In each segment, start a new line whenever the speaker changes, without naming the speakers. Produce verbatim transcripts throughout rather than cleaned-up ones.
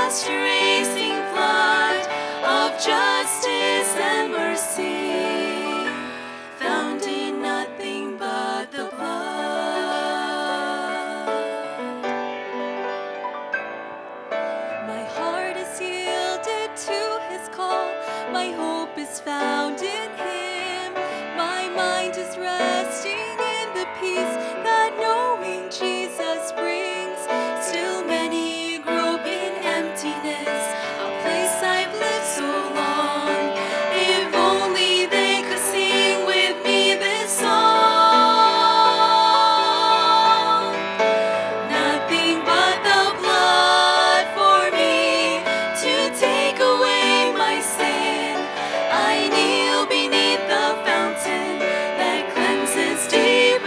past your racing flood of justice and mercy, found in nothing but the blood. My heart is yielded to his call, my hope is found in him, my mind is resting in the peace that knowing Jesus brings. Still many grope in emptiness, a place I've lived so long. If only they could sing with me this song. Nothing but the blood for me to take away my sin. I kneel beneath the fountain that cleanses deep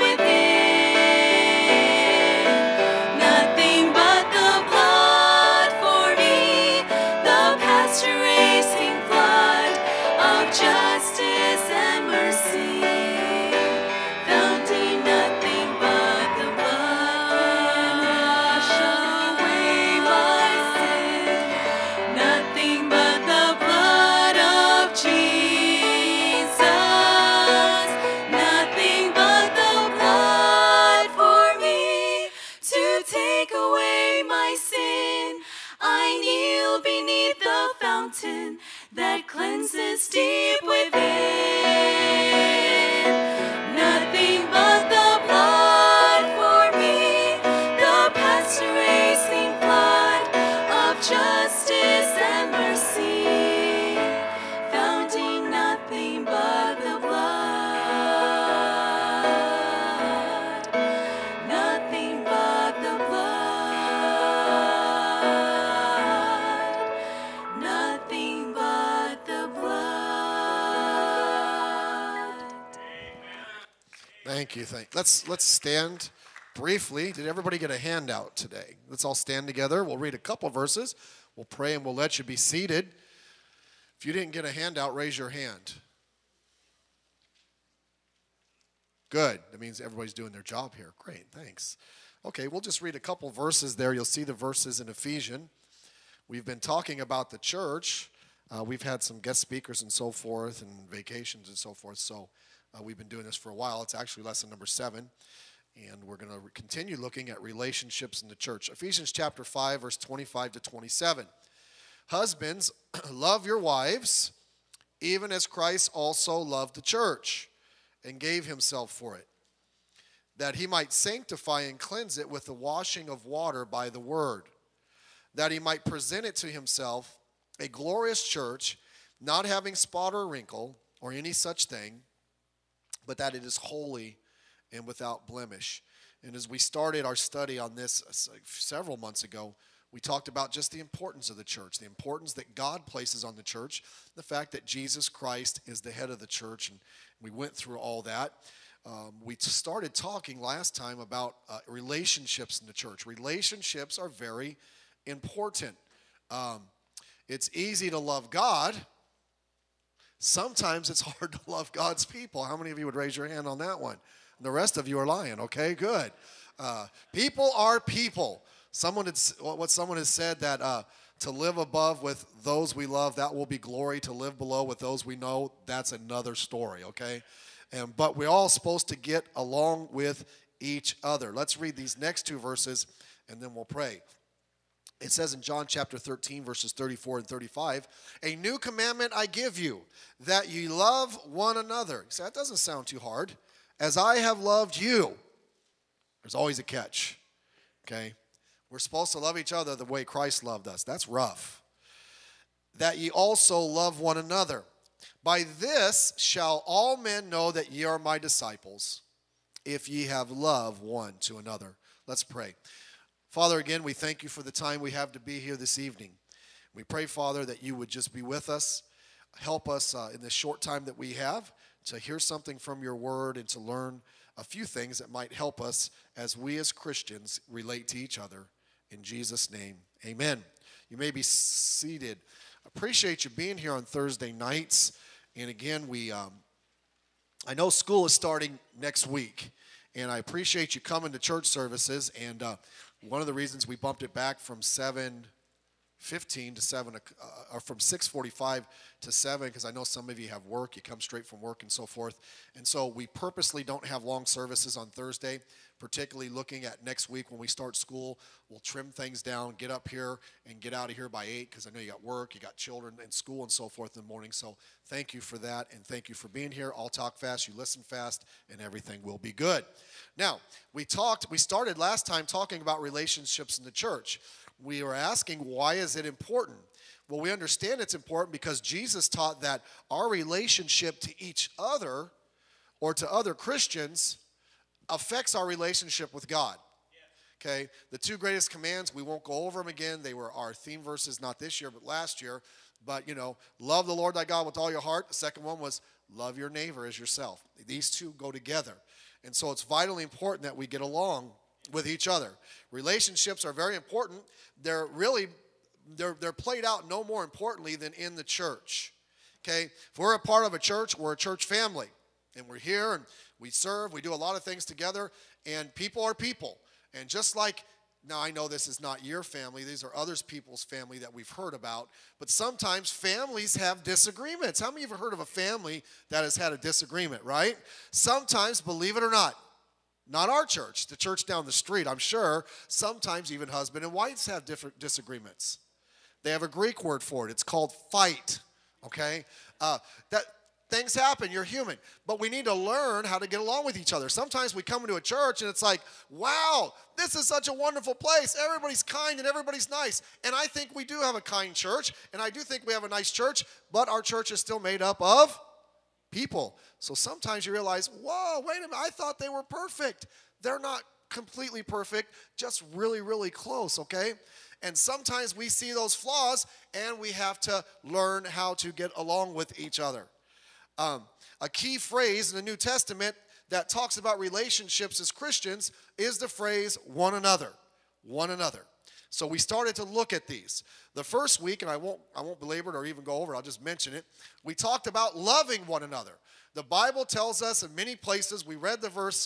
within. Nothing but the blood for me, the past erasing flood of justice and mercy, found in nothing but the blood. Wash away my sin. Nothing but the blood of Jesus. Nothing but the blood for me to take away my sin. I kneel beneath the fountain that cleanses deep within. Nothing but the blood for me, the past erasing flood of justice and mercy, found in nothing but the blood. Nothing but the blood. Nothing but the blood.
Thank you. Thank. Let's let's stand briefly. Did everybody get a handout today? Let's all stand together. We'll read a couple verses. We'll pray and we'll let you be seated. If you didn't get a handout, raise your hand. Good. That means everybody's doing their job here. Great. Thanks. Okay, we'll just read a couple verses there. You'll see the verses in Ephesians. We've been talking about the church. Uh, we've had some guest speakers and so forth and vacations and so forth. So uh, we've been doing this for a while. It's actually lesson number seven. And we're going to continue looking at relationships in the church. Ephesians chapter five, verse twenty-five to twenty-seven. Husbands, love your wives, even as Christ also loved the church and gave himself for it, that he might sanctify and cleanse it with the washing of water by the word, that he might present it to himself a glorious church, not having spot or wrinkle or any such thing, but that it is holy and without blemish. And as we started our study on this several months ago, we talked about just the importance of the church, the importance that God places on the church, the fact that Jesus Christ is the head of the church, and we went through all that. Um, we started talking last time about uh, relationships in the church. Relationships are very important. Um, it's easy to love God. Sometimes it's hard to love God's people. How many of you would raise your hand on that one? The rest of you are lying. Okay, good. Uh, people are people. Someone had, what someone has said that uh, to live above with those we love, that will be glory. To live below with those we know, that's another story. Okay, and but we're all supposed to get along with each other. Let's read these next two verses, and then we'll pray. It says in John chapter thirteen, verses thirty-four and thirty-five, a new commandment I give you, that ye love one another. You say, that doesn't sound too hard. As I have loved you. There's always a catch, okay? We're supposed to love each other the way Christ loved us. That's rough. That ye also love one another. By this shall all men know that ye are my disciples, if ye have love one to another. Let's pray. Father, again, we thank you for the time we have to be here this evening. We pray, Father, that you would just be with us. Help us uh, in this short time that we have to hear something from your word and to learn a few things that might help us as we as Christians relate to each other. In Jesus' name, amen. You may be seated. Appreciate you being here on Thursday nights. And again, we um, I know school is starting next week, and I appreciate you coming to church services. And uh, one of the reasons we bumped it back from seven fifteen to seven, uh, or from six forty-five to seven, because I know some of you have work, you come straight from work and so forth. And so we purposely don't have long services on Thursday, particularly looking at next week when we start school. We'll trim things down, get up here, and get out of here by eight, because I know you got work, you got children in school and so forth in the morning. So thank you for that, and thank you for being here. I'll talk fast, you listen fast, and everything will be good. Now, we talked, we started last time talking about relationships in the church. We were asking, why is it important? Well, we understand it's important because Jesus taught that our relationship to each other or to other Christians affects our relationship with God. Okay, the two greatest commands, we won't go over them again. They were our theme verses, not this year, but last year. But, you know, love the Lord thy God with all your heart. The second one was love your neighbor as yourself. These two go together. And so it's vitally important that we get along with each other. Relationships are very important. They're really, they're, they're played out no more importantly than in the church. Okay, if we're a part of a church, we're a church family. And we're here and we serve, we do a lot of things together, and people are people. And just like, now I know this is not your family, these are others people's family that we've heard about, but sometimes families have disagreements. How many of you have heard of a family that has had a disagreement, right? Sometimes, believe it or not, not our church, the church down the street, I'm sure, sometimes even husband and wives have different disagreements. They have a Greek word for it. It's called fight, okay? Uh, that things happen. You're human. But we need to learn how to get along with each other. Sometimes we come into a church and it's like, wow, this is such a wonderful place. Everybody's kind and everybody's nice. And I think we do have a kind church, and I do think we have a nice church, but our church is still made up of people. So sometimes you realize, whoa, wait a minute, I thought they were perfect. They're not completely perfect, just really, really close, okay? And sometimes we see those flaws, and we have to learn how to get along with each other. Um, a key phrase in the New Testament that talks about relationships as Christians is the phrase one another, one another. So we started to look at these. The first week, and I won't, I won't belabor it or even go over it, I'll just mention it. We talked about loving one another. The Bible tells us in many places, we read the verse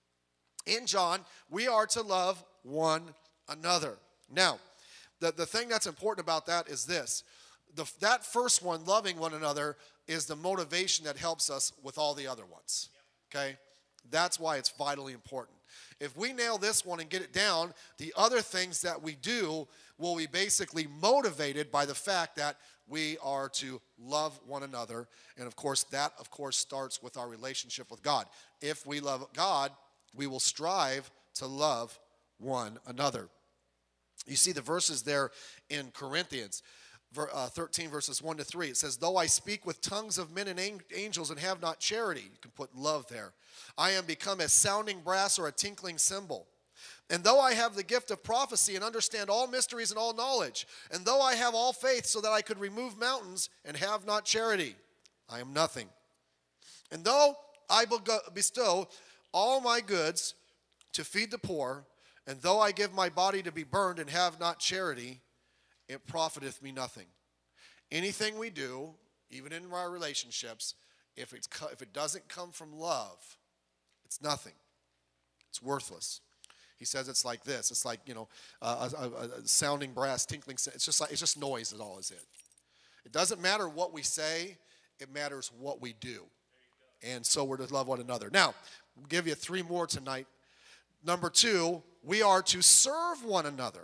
in John, we are to love one another. Now, the, the thing that's important about that is this. The, that first one, loving one another, is the motivation that helps us with all the other ones, okay? That's why it's vitally important. If we nail this one and get it down, the other things that we do will be basically motivated by the fact that we are to love one another. And of course, that of course starts with our relationship with God. If we love God, we will strive to love one another. You see the verses there in Corinthians. thirteen verses one to three, it says, though I speak with tongues of men and angels and have not charity, you can put love there, I am become a sounding brass or a tinkling cymbal. And though I have the gift of prophecy and understand all mysteries and all knowledge, and though I have all faith so that I could remove mountains and have not charity, I am nothing. And though I bestow all my goods to feed the poor, and though I give my body to be burned and have not charity, it profiteth me nothing. Anything we do, even in our relationships, if, it's, if it doesn't come from love, it's nothing. It's worthless. He says it's like this. It's like, you know, uh, a, a, a sounding brass, tinkling. It's just like, it's just noise is all is it. It doesn't matter what we say. It matters what we do. And so we're to love one another. Now, I'll give you three more tonight. Number two, we are to serve one another.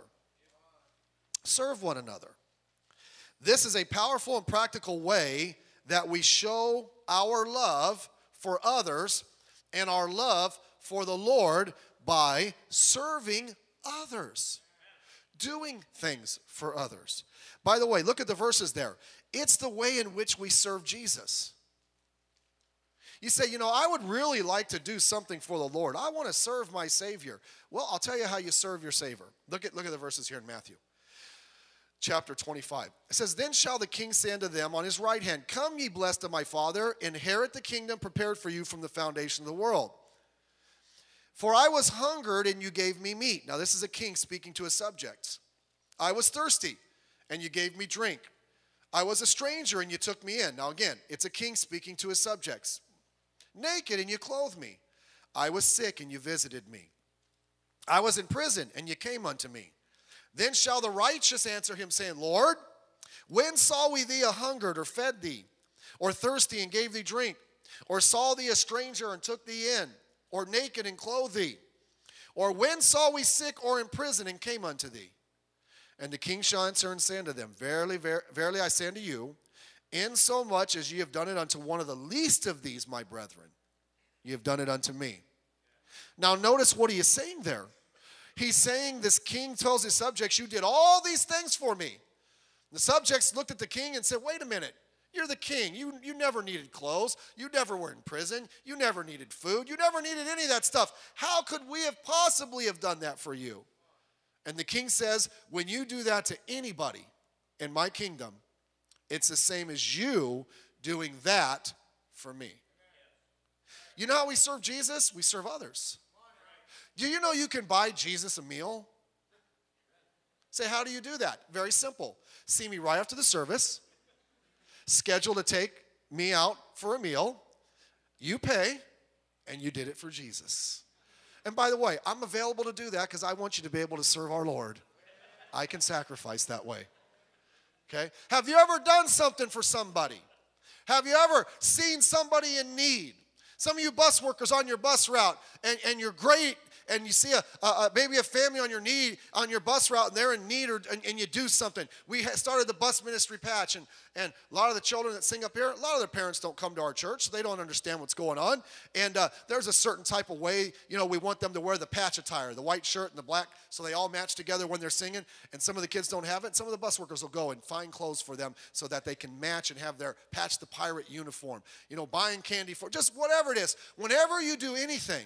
Serve one another. This is a powerful and practical way that we show our love for others and our love for the Lord by serving others, doing things for others. By the way, look at the verses there. It's the way in which we serve Jesus. You say, you know, I would really like to do something for the Lord. I want to serve my Savior. Well, I'll tell you how you serve your Savior. Look at, look at the verses here in Matthew. Chapter twenty-five. It says, then shall the king say unto them on his right hand, come ye blessed of my Father, inherit the kingdom prepared for you from the foundation of the world. For I was hungered, and you gave me meat. Now this is a king speaking to his subjects. I was thirsty, and you gave me drink. I was a stranger, and you took me in. Now again, it's a king speaking to his subjects. Naked, and you clothed me. I was sick, and you visited me. I was in prison, and you came unto me. Then shall the righteous answer him, saying, Lord, when saw we thee a hungered, or fed thee, or thirsty, and gave thee drink? Or saw thee a stranger, and took thee in? Or naked, and clothed thee? Or when saw we sick, or in prison, and came unto thee? And the king shall answer and say unto them, Verily, ver- verily I say unto you, insomuch as ye have done it unto one of the least of these, my brethren, ye have done it unto me. Now notice what he is saying there. He's saying, this king tells his subjects, you did all these things for me. The subjects looked at the king and said, wait a minute. You're the king. You, you never needed clothes. You never were in prison. You never needed food. You never needed any of that stuff. How could we have possibly have done that for you? And the king says, when you do that to anybody in my kingdom, it's the same as you doing that for me. You know how we serve Jesus? We serve others. Do you know you can buy Jesus a meal? Say, how do you do that? Very simple. See me right after the service. Schedule to take me out for a meal. You pay, and you did it for Jesus. And by the way, I'm available to do that because I want you to be able to serve our Lord. I can sacrifice that way. Okay? Have you ever done something for somebody? Have you ever seen somebody in need? Some of you bus workers on your bus route, and, and you're great, and you see a, a, maybe a family on your need on your bus route, and they're in need, or, and, and you do something. We started the bus ministry patch, and, and a lot of the children that sing up here, a lot of their parents don't come to our church, so they don't understand what's going on. And uh, there's a certain type of way, you know, we want them to wear the patch attire, the white shirt and the black, so they all match together when they're singing. And some of the kids don't have it. Some of the bus workers will go and find clothes for them so that they can match and have their Patch the Pirate uniform. You know, buying candy for, just whatever it is. Whenever you do anything,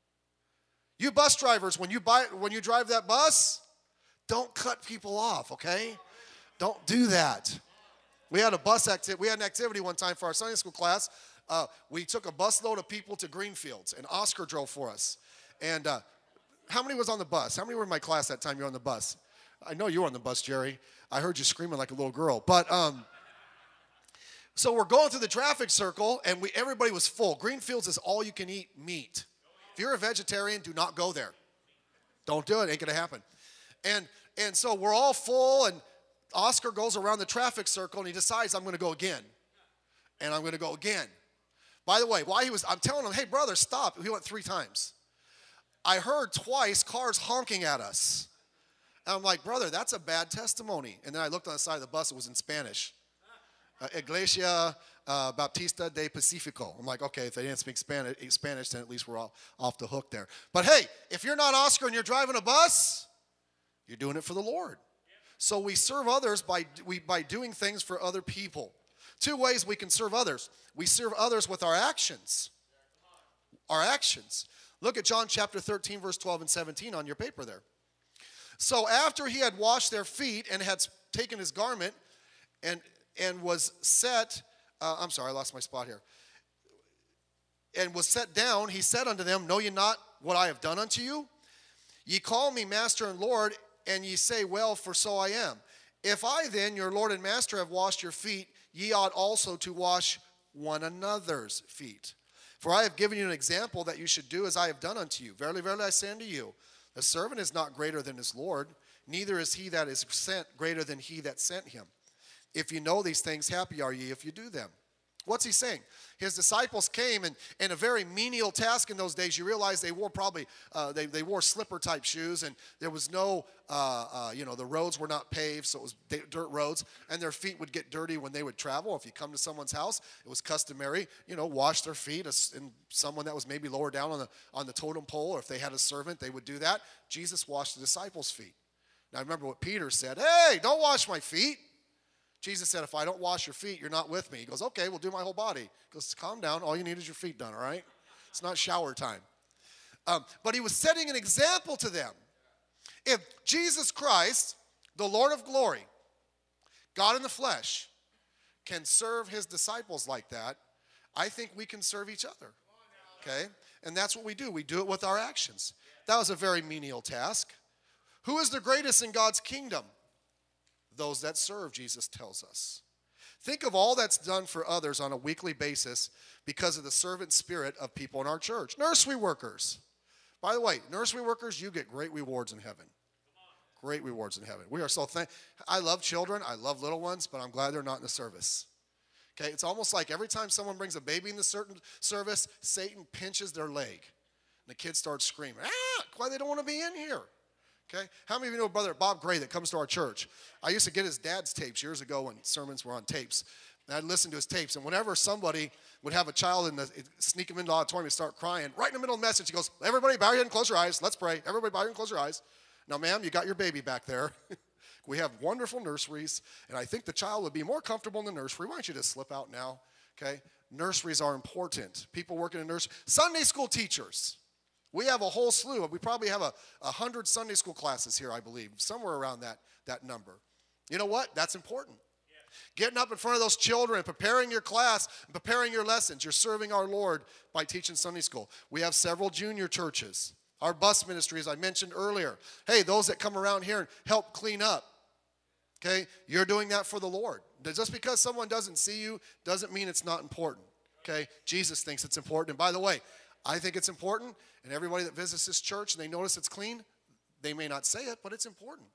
you bus drivers, when you buy, when you drive that bus, don't cut people off, okay? Don't do that. We had a bus activity. We had an activity one time for our Sunday school class. Uh, we took a busload of people to Greenfields, and Oscar drove for us. And uh, how many was on the bus? How many were in my class that time you were on the bus? I know you were on the bus, Jerry. I heard you screaming like a little girl. But um, so we're going through the traffic circle, and we everybody was full. Greenfields is all you can eat meat. If you're a vegetarian, do not go there. Don't do it. Ain't going to happen. And and so we're all full, and Oscar goes around the traffic circle, and he decides, I'm going to go again. And I'm going to go again. By the way, while he was, I'm telling him, hey, brother, stop. He went three times. I heard twice cars honking at us. And I'm like, brother, that's a bad testimony. And then I looked on the side of the bus. It was in Spanish. Uh, Iglesia uh, Baptista de Pacifico. I'm like, okay, if they didn't speak Spanish, Spanish, then at least we're all off the hook there. But hey, if you're not Oscar and you're driving a bus, you're doing it for the Lord. So we serve others by, we, by doing things for other people. Two ways we can serve others. We serve others with our actions. Our actions. Look at John chapter thirteen, verse twelve and seventeen on your paper there. So after he had washed their feet and had taken his garment and and was set, uh, I'm sorry, I lost my spot here. And was set down, he said unto them, know ye not what I have done unto you? Ye call me master and Lord, and ye say, well, for so I am. If I then, your Lord and master, have washed your feet, ye ought also to wash one another's feet. For I have given you an example that you should do as I have done unto you. Verily, verily, I say unto you, the servant is not greater than his Lord, neither is he that is sent greater than he that sent him. If you know these things, happy are ye if you do them. What's he saying? His disciples came, and in a very menial task in those days, you realize they wore probably, uh, they, they wore slipper-type shoes, and there was no, uh, uh, you know, the roads were not paved, so it was dirt roads, and their feet would get dirty when they would travel. If you come to someone's house, it was customary, you know, wash their feet, and someone that was maybe lower down on the, on the totem pole, or if they had a servant, they would do that. Jesus washed the disciples' feet. Now, remember what Peter said, hey, don't wash my feet. Jesus said, if I don't wash your feet, you're not with me. He goes, okay, we'll do my whole body. He goes, calm down. All you need is your feet done, all right? It's not shower time. Um, but he was setting an example to them. If Jesus Christ, the Lord of glory, God in the flesh, can serve his disciples like that, I think we can serve each other, okay? And that's what we do. We do it with our actions. That was a very menial task. Who is the greatest in God's kingdom? Those that serve, Jesus tells us. Think of all that's done for others on a weekly basis because of the servant spirit of people in our church. Nursery workers. By the way, nursery workers, you get great rewards in heaven. Great rewards in heaven. We are so thankful. I love children. I love little ones, but I'm glad they're not in the service. Okay, it's almost like every time someone brings a baby in the certain service, Satan pinches their leg. And the kids start screaming, ah, why they don't want to be in here. Okay, how many of you know Brother Bob Gray that comes to our church? I used to get his dad's tapes years ago when sermons were on tapes. And I'd listen to his tapes, and whenever somebody would have a child in the, sneak them into the auditorium and start crying, right in the middle of the message, he goes, everybody bow your head and close your eyes. Let's pray. Everybody bow your head and close your eyes. Now, ma'am, you got your baby back there. We have wonderful nurseries, and I think the child would be more comfortable in the nursery. Why don't you just slip out now, okay? Nurseries are important. People working in nurseries. Sunday school teachers. We have a whole slew. We probably have a, a hundred Sunday school classes here, I believe, somewhere around that, that number. You know what? That's important. Yeah. Getting up in front of those children, preparing your class, and preparing your lessons. You're serving our Lord by teaching Sunday school. We have several junior churches. Our bus ministry, as I mentioned earlier. Hey, those that come around here and help clean up. Okay, you're doing that for the Lord. Just because someone doesn't see you doesn't mean it's not important. Okay, Jesus thinks it's important. And by the way, I think it's important. And everybody that visits this church and they notice it's clean, they may not say it, but it's important.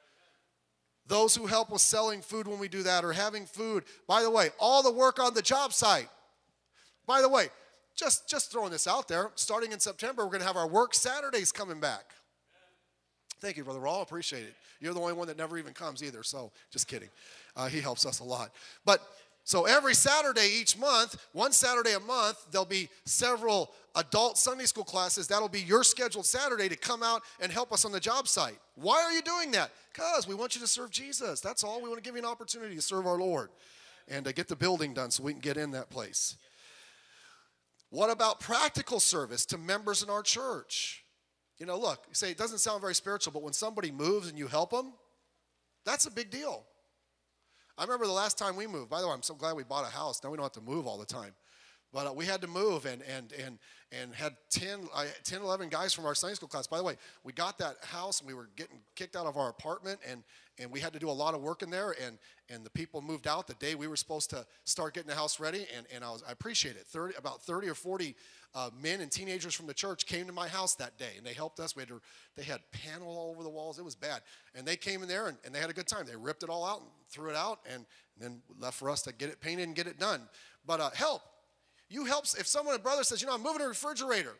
Those who help with selling food when we do that or having food. By the way, all the work on the job site. By the way, just, just throwing this out there, starting in September, we're going to have our work Saturdays coming back. Thank you, Brother Rawl. Appreciate it. You're the only one that never even comes either, so just kidding. Uh, he helps us a lot. But so every Saturday each month, one Saturday a month, there'll be several adult Sunday school classes. That'll be your scheduled Saturday to come out and help us on the job site. Why are you doing that? Because we want you to serve Jesus. That's all. We want to give you an opportunity to serve our Lord and to get the building done so we can get in that place. What about practical service to members in our church? You know, look, you say it doesn't sound very spiritual, but when somebody moves and you help them, that's a big deal. I remember the last time we moved. By the way, I'm so glad we bought a house. Now we don't have to move all the time. But uh, we had to move and and and and had ten, uh, ten, eleven guys from our Sunday school class. By the way, we got that house and we were getting kicked out of our apartment and and we had to do a lot of work in there. And and the people moved out the day we were supposed to start getting the house ready. And and I was I appreciate it. thirty about thirty or forty uh, men and teenagers from the church came to my house that day and they helped us. We had to, they had panel all over the walls. It was bad. And they came in there and, and they had a good time. They ripped it all out and threw it out and, and then left for us to get it painted and get it done. But uh, help. You help, if someone, a brother says, you know, I'm moving a refrigerator.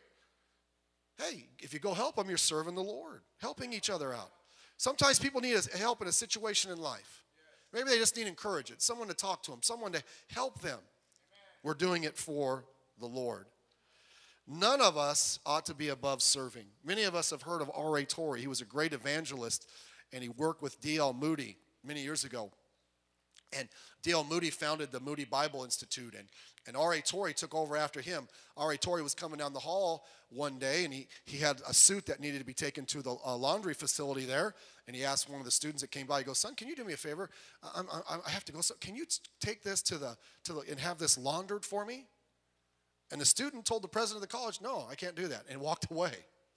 Hey, if you go help them, you're serving the Lord, helping each other out. Sometimes people need help in a situation in life. Maybe they just need encouragement, someone to talk to them, someone to help them. We're doing it for the Lord. None of us ought to be above serving. Many of us have heard of R A Torrey. He was a great evangelist, and he worked with D L Moody many years ago. And D L Moody founded the Moody Bible Institute, and, and R A Torrey took over after him. R A Torrey was coming down the hall one day, and he, he had a suit that needed to be taken to the uh, laundry facility there, and he asked one of the students that came by, he goes, son, can you do me a favor? I, I, I have to go. So can you take this to the, to the, and have this laundered for me? And the student told the president of the college, no, I can't do that, and walked away.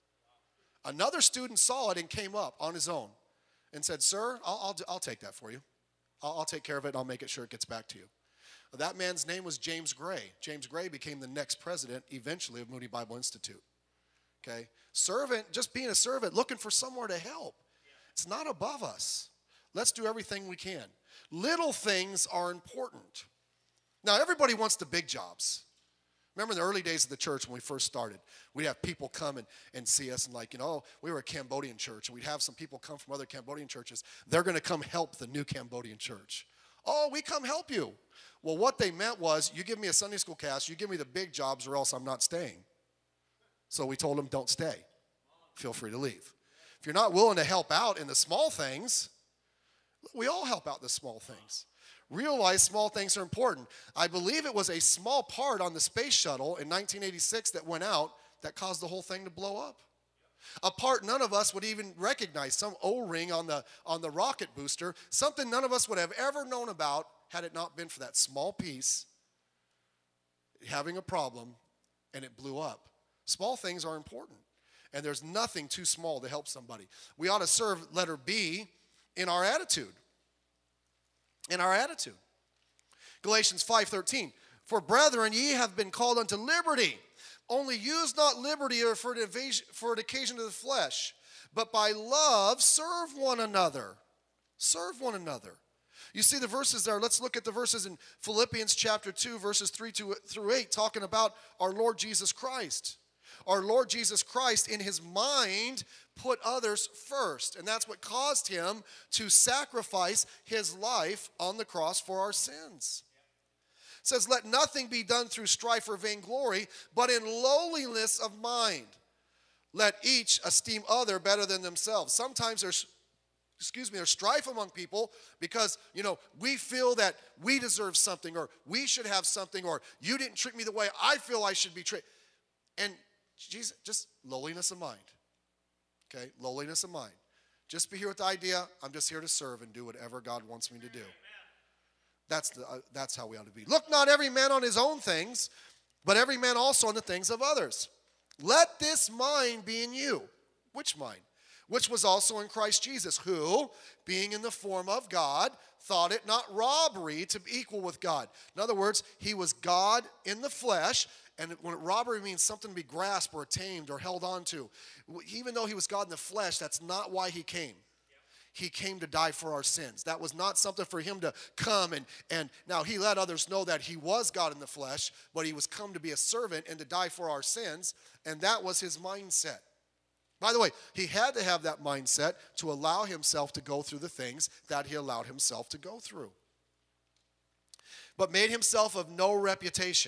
Another student saw it and came up on his own and said, sir, I'll, I'll, I'll take that for you. I'll, I'll take care of it, and I'll make it sure it gets back to you. That man's name was James Gray. James Gray became the next president, eventually, of Moody Bible Institute. Okay? Servant, just being a servant, looking for somewhere to help. It's not above us. Let's do everything we can. Little things are important. Now, everybody wants the big jobs. Remember in the early days of the church when we first started, we'd have people come and, and see us and like, you know, we were a Cambodian church, and we'd have some people come from other Cambodian churches. They're going to come help the new Cambodian church. Oh, we come help you. Well, what they meant was, you give me a Sunday school class, you give me the big jobs, or else I'm not staying. So we told them, don't stay. Feel free to leave. If you're not willing to help out in the small things, we all help out in the small things. Realize small things are important. I believe it was a small part on the space shuttle in nineteen eighty-six that went out that caused the whole thing to blow up. A part none of us would even recognize, some O-ring on the, on the rocket booster, something none of us would have ever known about had it not been for that small piece having a problem and it blew up. Small things are important, and there's nothing too small to help somebody. We ought to serve, letter B, in our attitude. In our attitude. Galatians five thirteen, for brethren, ye have been called unto liberty. Only use not liberty for an, evasion, for an occasion to the flesh, but by love serve one another. Serve one another. You see the verses there. Let's look at the verses in Philippians chapter two, verses three through eight, talking about our Lord Jesus Christ. Our Lord Jesus Christ, in his mind, put others first. And that's what caused him to sacrifice his life on the cross for our sins. It says, let nothing be done through strife or vainglory, but in lowliness of mind. Let each esteem other better than themselves. Sometimes there's, excuse me, there's strife among people because, you know, we feel that we deserve something, or we should have something, or you didn't treat me the way I feel I should be treated. And Jesus, just lowliness of mind. Okay, lowliness of mind. Just be here with the idea, I'm just here to serve and do whatever God wants me to do. That's, the, uh, that's how we ought to be. Look not every man on his own things, but every man also on the things of others. Let this mind be in you. Which mind? Which was also in Christ Jesus, who, being in the form of God, thought it not robbery to be equal with God. In other words, he was God in the flesh. And when robbery means something to be grasped or tamed or held on to, even though he was God in the flesh, that's not why he came. He came to die for our sins. That was not something for him to come and, and now he let others know that he was God in the flesh, but he was come to be a servant and to die for our sins, and that was his mindset. By the way, he had to have that mindset to allow himself to go through the things that he allowed himself to go through. But made himself of no reputation,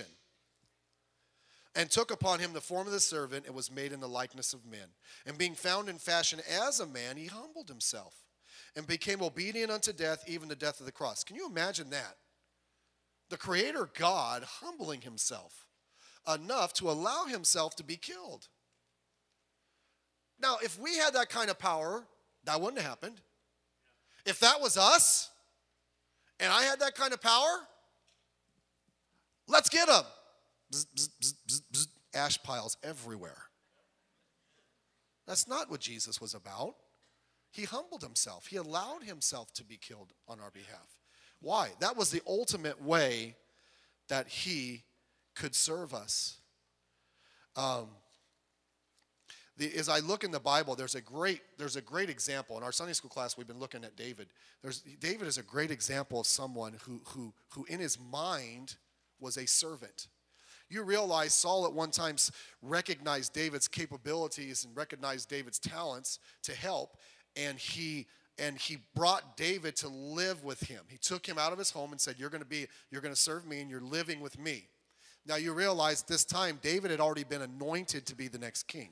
and took upon him the form of the servant, and was made in the likeness of men. And being found in fashion as a man, he humbled himself, and became obedient unto death, even the death of the cross. Can you imagine that? The Creator God humbling himself enough to allow himself to be killed. Now, if we had that kind of power, that wouldn't have happened. If that was us, and I had that kind of power, let's get him. Bzz, bzz, bzz, bzz, bzz, ash piles everywhere. That's not what Jesus was about. He humbled himself. He allowed himself to be killed on our behalf. Why? That was the ultimate way that he could serve us. Um, the, as I look in the Bible, there's a great there's a great example. In our Sunday school class, we've been looking at David. There's, David is a great example of someone who, who, who in his mind was a servant. You realize Saul at one time recognized David's capabilities and recognized David's talents to help, and he and he brought David to live with him. He took him out of his home and said, "You're going to be, you're going to serve me, and you're living with me." Now you realize this time David had already been anointed to be the next king.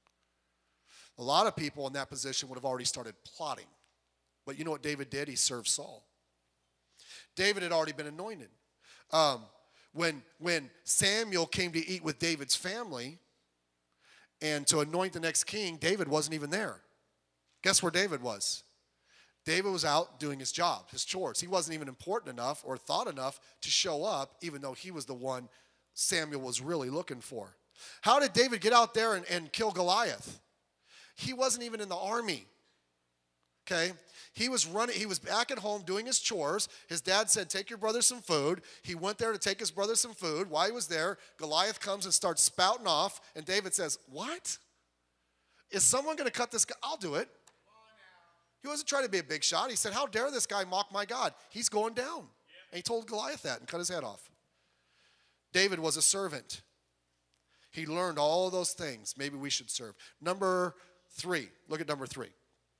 A lot of people in that position would have already started plotting, but you know what David did? He served Saul. David had already been anointed. Um, When, when Samuel came to eat with David's family and to anoint the next king, David wasn't even there. Guess where David was? David was out doing his job, his chores. He wasn't even important enough or thought enough to show up, even though he was the one Samuel was really looking for. How did David get out there and, and kill Goliath? He wasn't even in the army. Okay? He was running, he was back at home doing his chores. His dad said, take your brother some food. He went there to take his brother some food. While he was there, Goliath comes and starts spouting off, and David says, what? Is someone going to cut this guy? I'll do it. He wasn't trying to be a big shot. He said, how dare this guy mock my God? He's going down. And he told Goliath that and cut his head off. David was a servant. He learned all of those things. Maybe we should serve. Number three. Look at number three.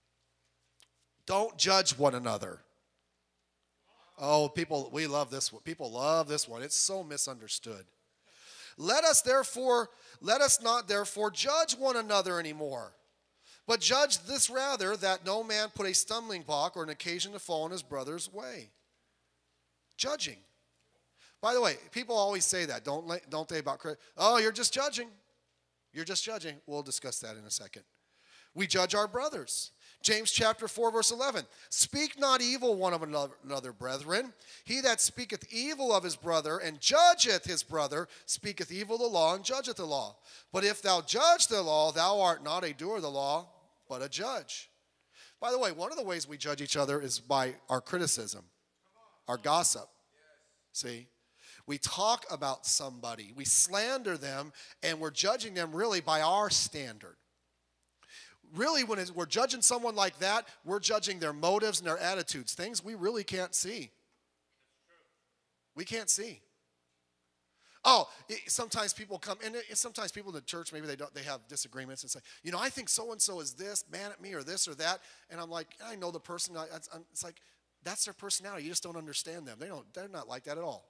Don't judge one another. Oh, people, we love this one. People love this one. It's so misunderstood. Let us therefore, let us not therefore judge one another anymore, but judge this rather, that no man put a stumbling block or an occasion to fall in his brother's way. Judging. By the way, people always say that, don't, don't they, about, oh, you're just judging. You're just judging. We'll discuss that in a second. We judge our brothers. James chapter four, verse eleven. Speak not evil one of another, brethren. He that speaketh evil of his brother and judgeth his brother speaketh evil of the law and judgeth the law. But if thou judge the law, thou art not a doer of the law, but a judge. By the way, one of the ways we judge each other is by our criticism, our gossip. See? We talk about somebody, we slander them, and we're judging them really by our standard. Really, when it's, we're judging someone like that, we're judging their motives and their attitudes, things we really can't see. We can't see. Oh, it, sometimes people come, and it, sometimes people in the church, maybe they don't, they have disagreements and say, you know, I think so-and-so is this, mad at me, or this or that. And I'm like, I know the person. I, I, it's like, that's their personality. You just don't understand them. They don't, they're not like that at all.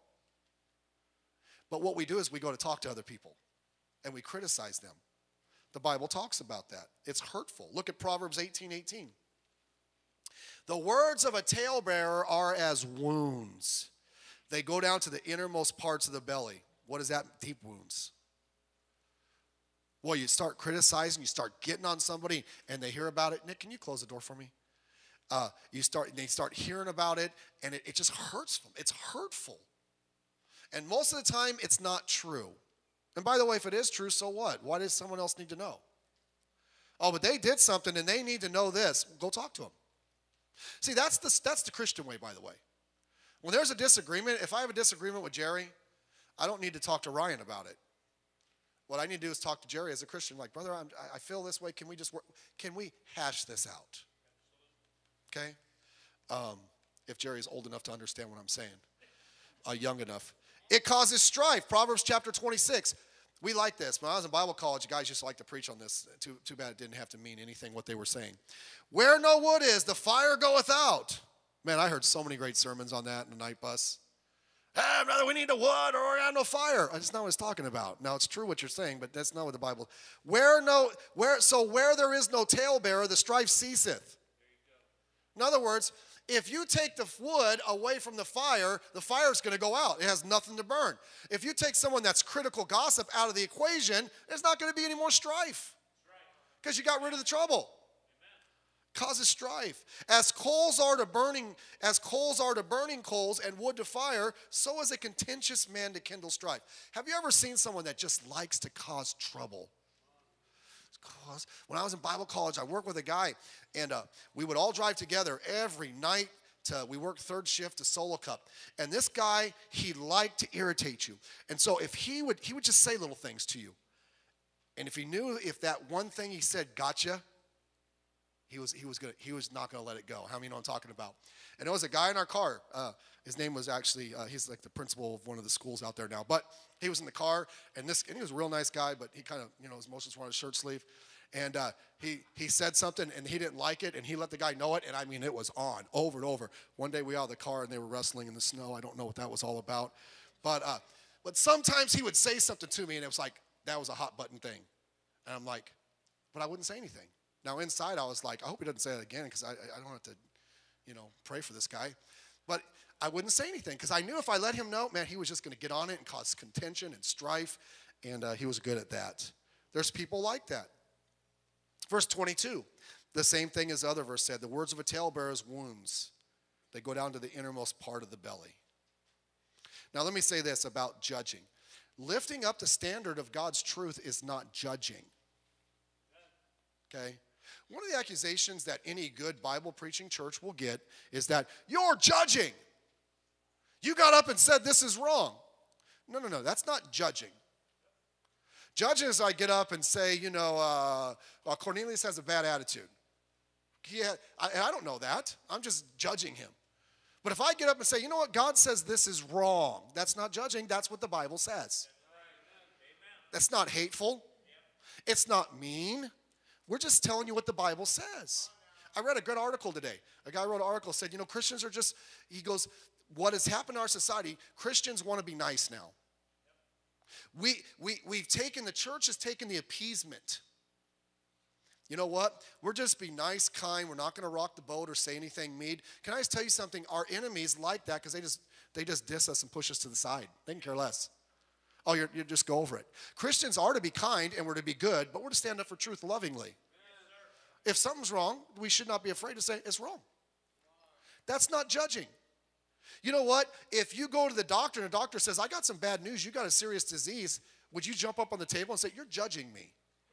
But what we do is we go to talk to other people, and we criticize them. The Bible talks about that. It's hurtful. Look at Proverbs eighteen eighteen. The words of a talebearer are as wounds. They go down to the innermost parts of the belly. What is that? Deep wounds. Well, you start criticizing, you start getting on somebody, and they hear about it. Nick, can you close the door for me? Uh, you start, they start hearing about it, and it, it just hurts them. It's hurtful. And most of the time, it's not true. And by the way, if it is true, so what? Why does someone else need to know? Oh, but they did something, and they need to know this. Go talk to them. See, that's the, that's the Christian way, by the way. When there's a disagreement, if I have a disagreement with Jerry, I don't need to talk to Ryan about it. What I need to do is talk to Jerry as a Christian, like, brother, I'm, I feel this way. Can we just work? Can we hash this out? Okay? Um, if Jerry is old enough to understand what I'm saying, uh, young enough. It causes strife. Proverbs chapter twenty-six. We like this. When I was in Bible college, guys used to like to preach on this. Too, too bad it didn't have to mean anything what they were saying. Where no wood is, the fire goeth out. Man, I heard so many great sermons on that in the night bus. Hey, brother, we need the wood or we have no fire. That's not what it's talking about. Now, it's true what you're saying, but that's not what the Bible. Where no, where so where there is no talebearer, the strife ceaseth. In other words, if you take the wood away from the fire, the fire is going to go out. It has nothing to burn. If you take someone that's critical gossip out of the equation, there's not going to be any more strife because you got rid of the trouble. Causes strife. As coals are to burning, as coals are to burning coals and wood to fire, so is a contentious man to kindle strife. Have you ever seen someone that just likes to cause trouble? Cause, when I was in Bible college, I worked with a guy, and uh, we would all drive together every night. To, we worked third shift to Solo Cup, and this guy, he liked to irritate you. And so if he would, he would just say little things to you, and if he knew if that one thing he said gotcha, He was he was gonna he was not gonna let it go. How many know what I'm talking about? And there was a guy in our car. Uh, his name was actually uh, he's like the principal of one of the schools out there now. But he was in the car, and this and he was a real nice guy. But he kind of you know his emotions were on his shirt sleeve, and uh, he he said something and he didn't like it, and he let the guy know it. And I mean it was on over and over. One day we got out of the car and they were wrestling in the snow. I don't know what that was all about, but uh, but sometimes he would say something to me, and it was like that was a hot button thing, and I'm like, but I wouldn't say anything. Now, inside, I was like, I hope he doesn't say that again because I, I don't have to, you know, pray for this guy. But I wouldn't say anything because I knew if I let him know, man, he was just going to get on it and cause contention and strife, and uh, he was good at that. There's people like that. Verse twenty-two, the same thing as the other verse said. The words of a talebearer is wounds. They go down to the innermost part of the belly. Now, let me say this about judging. Lifting up the standard of God's truth is not judging. Okay? One of the accusations that any good Bible preaching church will get is that you're judging. You got up and said this is wrong. No, no, no, that's not judging. Judging is I get up and say, you know, uh, well, Cornelius has a bad attitude. He had, I, and I don't know that. I'm just judging him. But if I get up and say, you know what, God says this is wrong, that's not judging. That's what the Bible says. That's not hateful. It's not mean. We're just telling you what the Bible says. I read a good article today. A guy wrote an article, said, you know, Christians are just, he goes, what has happened in our society, Christians want to be nice now. We, we, we've taken, the church has taken the appeasement. You know what? We're just be nice, kind. We're not going to rock the boat or say anything mean. Can I just tell you something? Our enemies like that because they just, they just diss us and push us to the side. They can care less. Oh, you're, you just go over it. Christians are to be kind and we're to be good, but we're to stand up for truth lovingly. If something's wrong, we should not be afraid to say it's wrong. That's not judging. You know what? If you go to the doctor and the doctor says, I got some bad news, you got a serious disease, would you jump up on the table and say, you're judging me?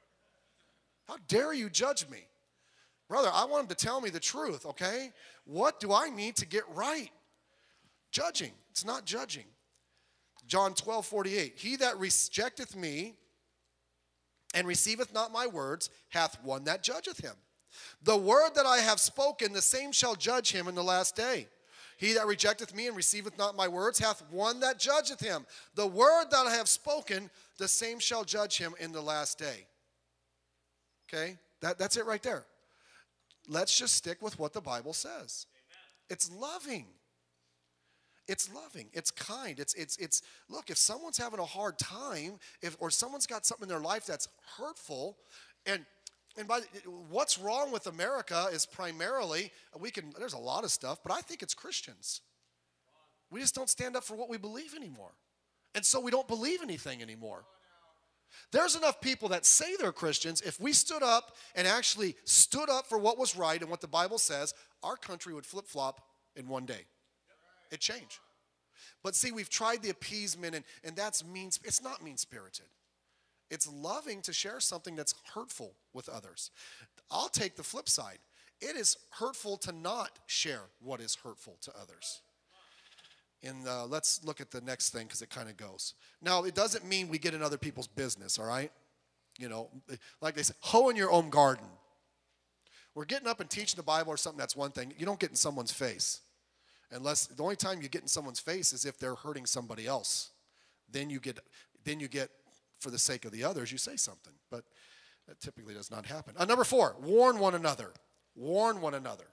How dare you judge me? Brother, I want him to tell me the truth, okay? What do I need to get right? Judging. It's not judging. John twelve forty-eight. He that rejecteth me and receiveth not my words hath one that judgeth him. The word that I have spoken, the same shall judge him in the last day. He that rejecteth me and receiveth not my words hath one that judgeth him. The word that I have spoken, the same shall judge him in the last day. Okay? That, that's it right there. Let's just stick with what the Bible says. Amen. It's loving. It's loving. It's kind. It's, it's, it's, look, if someone's having a hard time, if, or someone's got something in their life that's hurtful, and And by what's wrong with America is primarily, we can, there's a lot of stuff, but I think it's Christians. We just don't stand up for what we believe anymore. And so we don't believe anything anymore. There's enough people that say they're Christians. If we stood up and actually stood up for what was right and what the Bible says, our country would flip-flop in one day. It'd change. But see, we've tried the appeasement, and, and that's mean. It's not mean-spirited. It's loving to share something that's hurtful with others. I'll take the flip side. It is hurtful to not share what is hurtful to others. And uh, let's look at the next thing because it kind of goes. Now, it doesn't mean we get in other people's business, all right? You know, like they say, hoe in your own garden. We're getting up and teaching the Bible or something, that's one thing. You don't get in someone's face. Unless, the only time you get in someone's face is if they're hurting somebody else. Then you get, then you get, for the sake of the others, you say something. But that typically does not happen. Uh, number four, warn one another. Warn one another.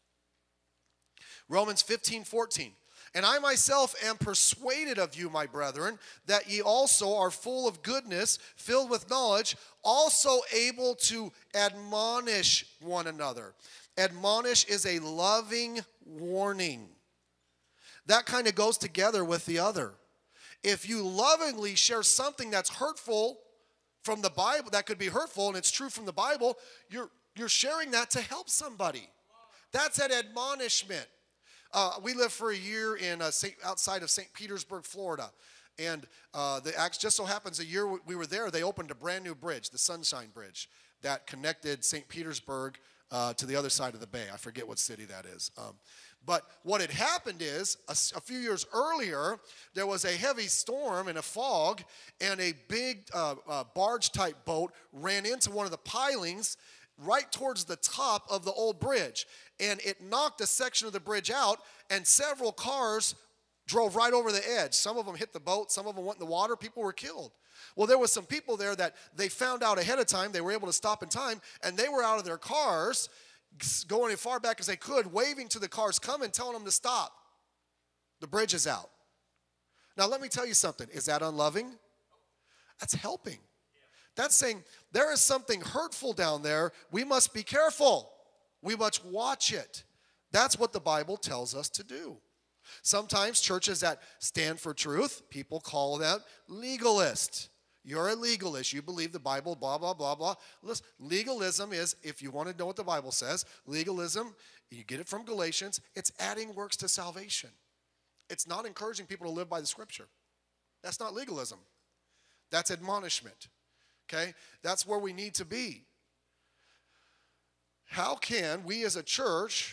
Romans fifteen fourteen. And I myself am persuaded of you, my brethren, that ye also are full of goodness, filled with knowledge, also able to admonish one another. Admonish is a loving warning. That kind of goes together with the other. If you lovingly share something that's hurtful from the Bible, that could be hurtful, and it's true from the Bible, you're, you're sharing that to help somebody. That's an admonishment. Uh, we lived for a year in uh, Saint, outside of Saint Petersburg, Florida. And uh, the, just so happens a year we were there, they opened a brand new bridge, the Sunshine Bridge, that connected Saint Petersburg uh, to the other side of the bay. I forget what city that is. Um, but what had happened is, a, a few years earlier, there was a heavy storm and a fog, and a big uh, uh, barge-type boat ran into one of the pilings right towards the top of the old bridge. And it knocked a section of the bridge out, and several cars drove right over the edge. Some of them hit the boat, some of them went in the water, people were killed. Well, there was some people there that they found out ahead of time, they were able to stop in time, and they were out of their cars, going as far back as they could, waving to the cars coming, telling them to stop. The bridge is out. Now, let me tell you something. Is that unloving? That's helping. That's saying there is something hurtful down there. We must be careful. We must watch it. That's what the Bible tells us to do. Sometimes churches that stand for truth, people call them legalist. You're a legalist. You believe the Bible, blah, blah, blah, blah. Listen, legalism is, if you want to know what the Bible says, legalism, you get it from Galatians, it's adding works to salvation. It's not encouraging people to live by the Scripture. That's not legalism. That's admonishment. Okay? That's where we need to be. How can we as a church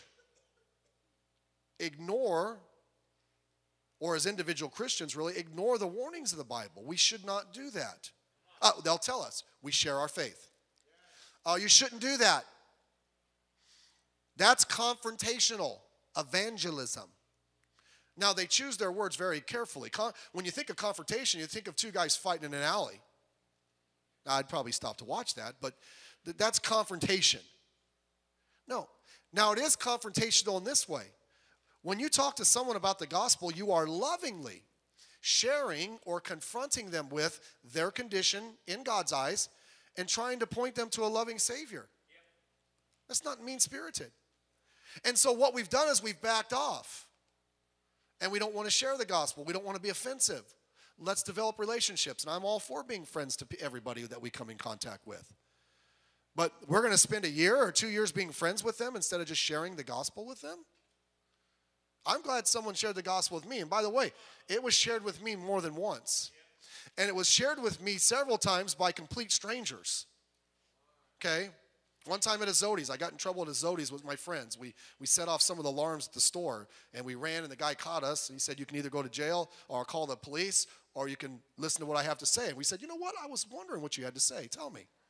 ignore, or as individual Christians really, ignore the warnings of the Bible? We should not do that. Uh, they'll tell us, we share our faith. Oh, you shouldn't do that. That's confrontational evangelism. Now, they choose their words very carefully. Con- when you think of confrontation, you think of two guys fighting in an alley. Now, I'd probably stop to watch that, but th- that's confrontation. No. Now, it is confrontational in this way. When you talk to someone about the gospel, you are lovingly sharing or confronting them with their condition in God's eyes and trying to point them to a loving Savior. That's not mean-spirited. And so what we've done is we've backed off. And we don't want to share the gospel. We don't want to be offensive. Let's develop relationships. And I'm all for being friends to everybody that we come in contact with. But we're going to spend a year or two years being friends with them instead of just sharing the gospel with them? I'm glad someone shared the gospel with me. And by the way, it was shared with me more than once. And it was shared with me several times by complete strangers. Okay? One time at a Zodi's, I got in trouble at a Zodi's with my friends. We we set off some of the alarms at the store, and we ran, and the guy caught us. And he said, you can either go to jail or call the police, or you can listen to what I have to say. And we said, you know what? I was wondering what you had to say. Tell me.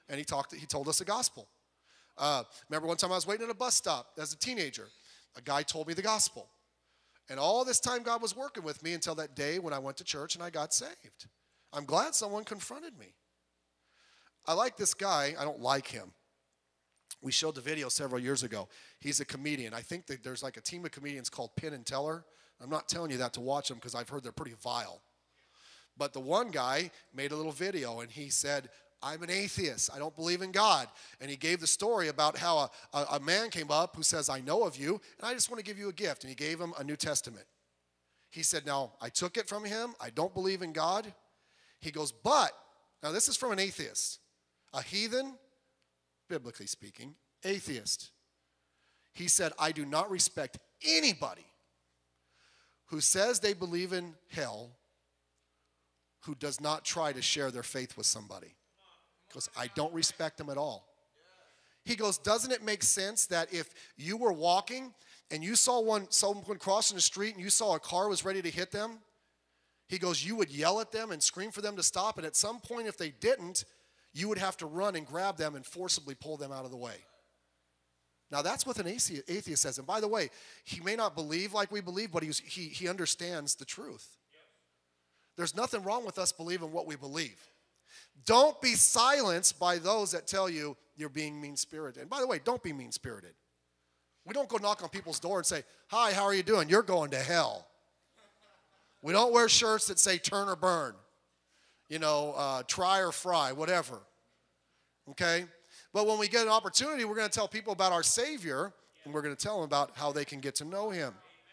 and he talked. He told us the gospel. Uh, remember one time I was waiting at a bus stop as a teenager. A guy told me the gospel. And all this time God was working with me until that day when I went to church and I got saved. I'm glad someone confronted me. I like this guy. I don't like him. We showed the video several years ago. He's a comedian. I think that there's like a team of comedians called Penn and Teller. I'm not telling you that to watch them because I've heard they're pretty vile. But the one guy made a little video and he said, I'm an atheist. I don't believe in God. And he gave the story about how a, a, a man came up who says, I know of you, and I just want to give you a gift. And he gave him a New Testament. He said, now, I took it from him. I don't believe in God. He goes, but, now this is from an atheist, a heathen, biblically speaking, atheist. He said, I do not respect anybody who says they believe in hell who does not try to share their faith with somebody. Because I don't respect them at all. He goes, doesn't it make sense that if you were walking and you saw one someone crossing the street and you saw a car was ready to hit them, he goes, you would yell at them and scream for them to stop, and at some point if they didn't, you would have to run and grab them and forcibly pull them out of the way. Now that's what an atheist says. And by the way, he may not believe like we believe, but he's, he, he understands the truth. There's nothing wrong with us believing what we believe. Don't be silenced by those that tell you you're being mean-spirited. And by the way, don't be mean-spirited. We don't go knock on people's door and say, hi, how are you doing? You're going to hell. We don't wear shirts that say turn or burn. You know, uh, try or fry, whatever. Okay? But when we get an opportunity, we're going to tell people about our Savior, and we're going to tell them about how they can get to know him.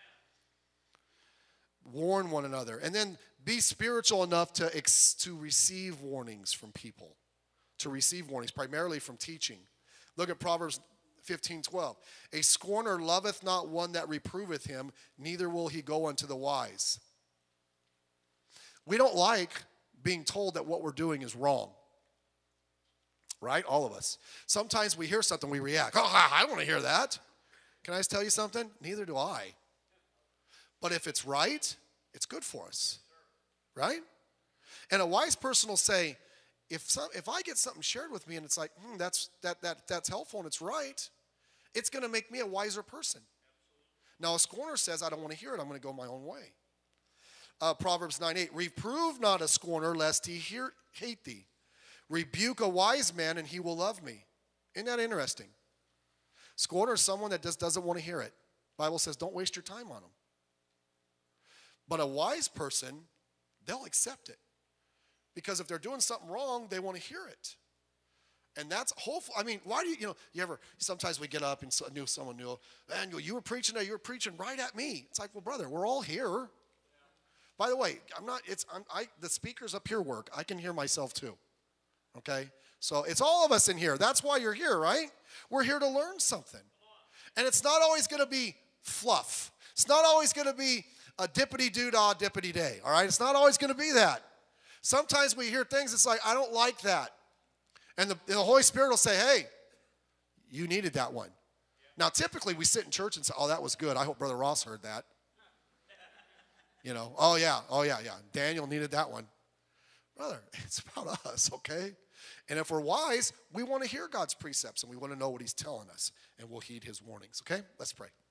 Warn one another. And then be spiritual enough to, ex- to receive warnings from people. To receive warnings, primarily from teaching. Look at Proverbs fifteen twelve. A scorner loveth not one that reproveth him, neither will he go unto the wise. We don't like being told that what we're doing is wrong. Right? All of us. Sometimes we hear something, we react. Oh, I don't want to hear that. Can I just tell you something? Neither do I. But if it's right, it's good for us. Right? And a wise person will say, if some, if I get something shared with me and it's like, hmm, that's, that, that, that's helpful and it's right, it's going to make me a wiser person. Now, a scorner says, I don't want to hear it. I'm going to go my own way. Uh, Proverbs nine eight, reprove not a scorner lest he hear, hate thee. Rebuke a wise man and he will love me. Isn't that interesting? Scorner is someone that just doesn't want to hear it. The Bible says don't waste your time on them. But a wise person, they'll accept it. Because if they're doing something wrong, they want to hear it. And that's hopeful. I mean, why do you, you know, you ever, sometimes we get up and so, knew someone knew, man, you were preaching that, you were preaching right at me. It's like, well, brother, we're all here. Yeah. By the way, I'm not, it's, I'm, I, the speakers up here work. I can hear myself too. Okay? So it's all of us in here. That's why you're here, right? We're here to learn something. And it's not always going to be fluff. It's not always going to be a dippity-doo-dah, dippity-day, all right? It's not always going to be that. Sometimes we hear things, it's like, I don't like that. And the, the Holy Spirit will say, hey, you needed that one. Now, typically, we sit in church and say, oh, that was good. I hope Brother Ross heard that. You know, oh, yeah, oh, yeah, yeah. Daniel needed that one. Brother, it's about us, okay? And if we're wise, we want to hear God's precepts, and we want to know what he's telling us, and we'll heed his warnings, okay? Let's pray.